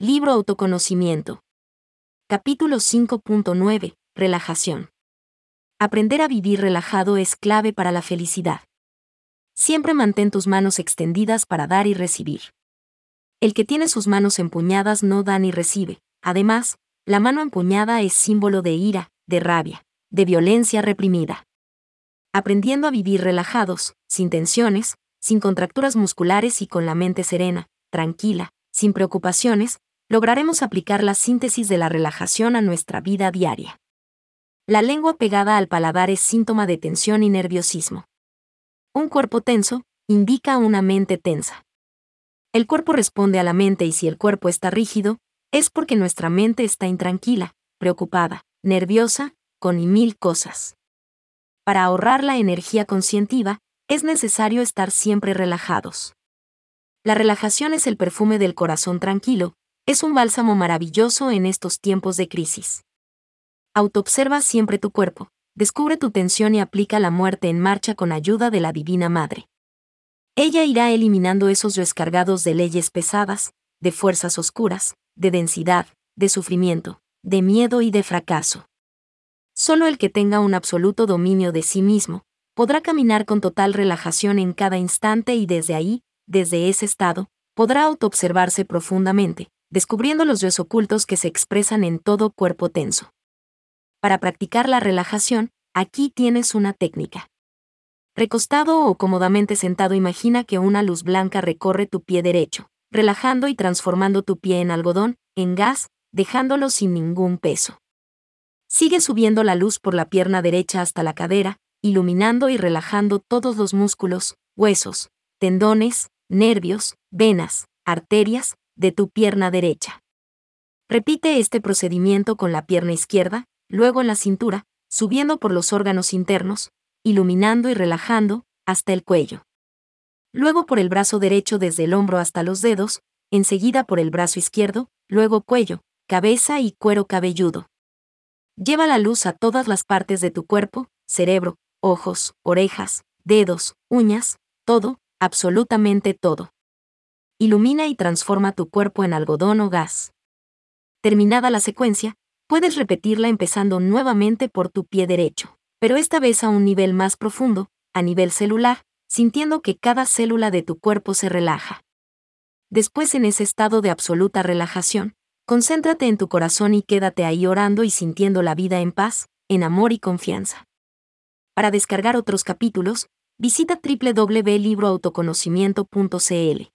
Libro Autoconocimiento. Capítulo 5.9. Relajación. Aprender a vivir relajado es clave para la felicidad. Siempre mantén tus manos extendidas para dar y recibir. El que tiene sus manos empuñadas no da ni recibe. Además, la mano empuñada es símbolo de ira, de rabia, de violencia reprimida. Aprendiendo a vivir relajados, sin tensiones, sin contracturas musculares y con la mente serena, tranquila, sin preocupaciones, lograremos aplicar la síntesis de la relajación a nuestra vida diaria. La lengua pegada al paladar es síntoma de tensión y nerviosismo. Un cuerpo tenso indica una mente tensa. El cuerpo responde a la mente y si el cuerpo está rígido, es porque nuestra mente está intranquila, preocupada, nerviosa, con y mil cosas. Para ahorrar la energía conscientiva, es necesario estar siempre relajados. La relajación es el perfume del corazón tranquilo, es un bálsamo maravilloso en estos tiempos de crisis. Autoobserva siempre tu cuerpo, descubre tu tensión y aplica la muerte en marcha con ayuda de la Divina Madre. Ella irá eliminando esos yoes cargados de leyes pesadas, de fuerzas oscuras, de densidad, de sufrimiento, de miedo y de fracaso. Solo el que tenga un absoluto dominio de sí mismo, podrá caminar con total relajación en cada instante y desde ahí, desde ese estado, podrá autoobservarse profundamente, descubriendo los yoes ocultos que se expresan en todo cuerpo tenso. Para practicar la relajación, aquí tienes una técnica. Recostado o cómodamente sentado, imagina que una luz blanca recorre tu pie derecho, relajando y transformando tu pie en algodón, en gas, dejándolo sin ningún peso. Sigue subiendo la luz por la pierna derecha hasta la cadera, iluminando y relajando todos los músculos, huesos, tendones, nervios, venas, arterias, de tu pierna derecha. Repite este procedimiento con la pierna izquierda, luego en la cintura, subiendo por los órganos internos, iluminando y relajando, hasta el cuello. Luego por el brazo derecho desde el hombro hasta los dedos, enseguida por el brazo izquierdo, luego cuello, cabeza y cuero cabelludo. Lleva la luz a todas las partes de tu cuerpo, cerebro, ojos, orejas, dedos, uñas, todo, absolutamente todo. Ilumina y transforma tu cuerpo en algodón o gas. Terminada la secuencia, puedes repetirla empezando nuevamente por tu pie derecho, pero esta vez a un nivel más profundo, a nivel celular, sintiendo que cada célula de tu cuerpo se relaja. Después, en ese estado de absoluta relajación, concéntrate en tu corazón y quédate ahí orando y sintiendo la vida en paz, en amor y confianza. Para descargar otros capítulos, visita www.libroautoconocimiento.cl.